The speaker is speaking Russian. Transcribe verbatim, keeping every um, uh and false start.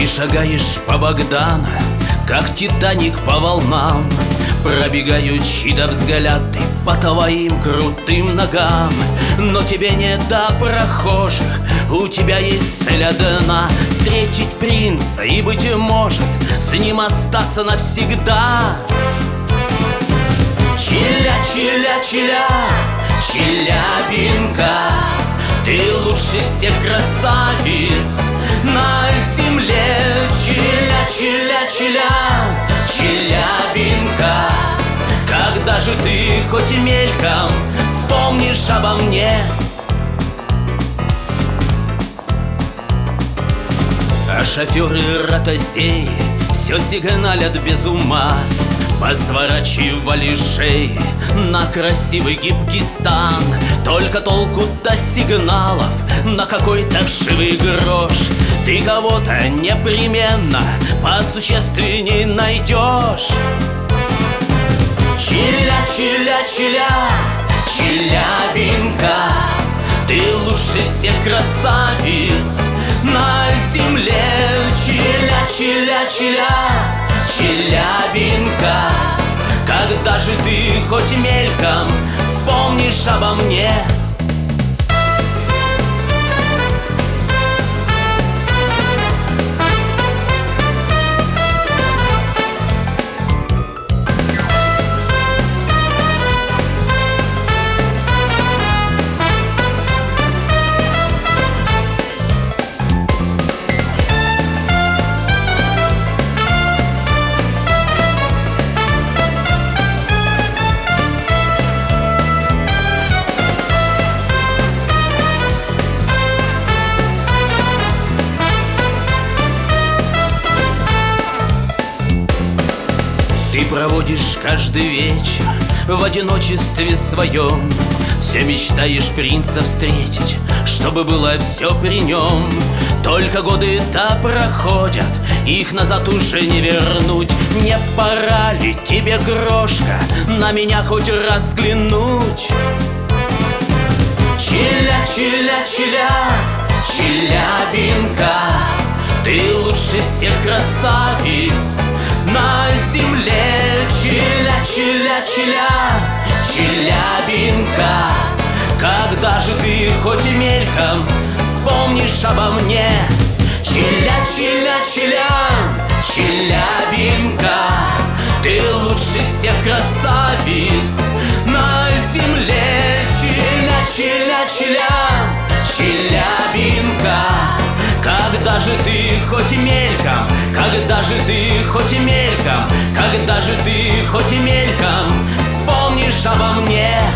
шагаешь по Богдана, как Титаник по волнам. Пробегают чьи-то взгляды по твоим крутым ногам. Но тебе не до прохожих, у тебя есть цель одна: встретить принца и, быть может, с ним остаться навсегда. Челя, челя, челя, Челябинка, ты лучше всех красавиц на земле. Челя, челя, челя, Челябинка, когда же ты хоть мельком вспомнишь обо мне? А шоферы ротозеи все сигналят без ума, посворачивали шеи на красивый гибкий стан. Только толку-то сигналов на какой-то вшивый грош. Ты кого-то непременно посущественней найдешь. Челя, челя, челя, Челябинка, ты лучше всех красавиц на земле. Челя, челя, челя, Челябинка, когда же ты хоть мельком вспомнишь обо мне? Ты проводишь каждый вечер в одиночестве своем, все мечтаешь принца встретить, чтобы было все при нем. Только годы-то проходят, их назад уже не вернуть. Не пора ли тебе, крошка, на меня хоть раз взглянуть? Челя, челя, челя, Челябинка, ты лучше всех красавиц на земле. Челя, челя, челя, Челябинка, когда же ты хоть мельком вспомнишь обо мне? Челя, челя, челя, Челябинка, ты лучше всех красавиц на земле. Челя, челя, челя, Челябинка, когда же ты хоть мельком, когда же ты хоть мельком, когда же ты хоть мельком вспомнишь обо мне?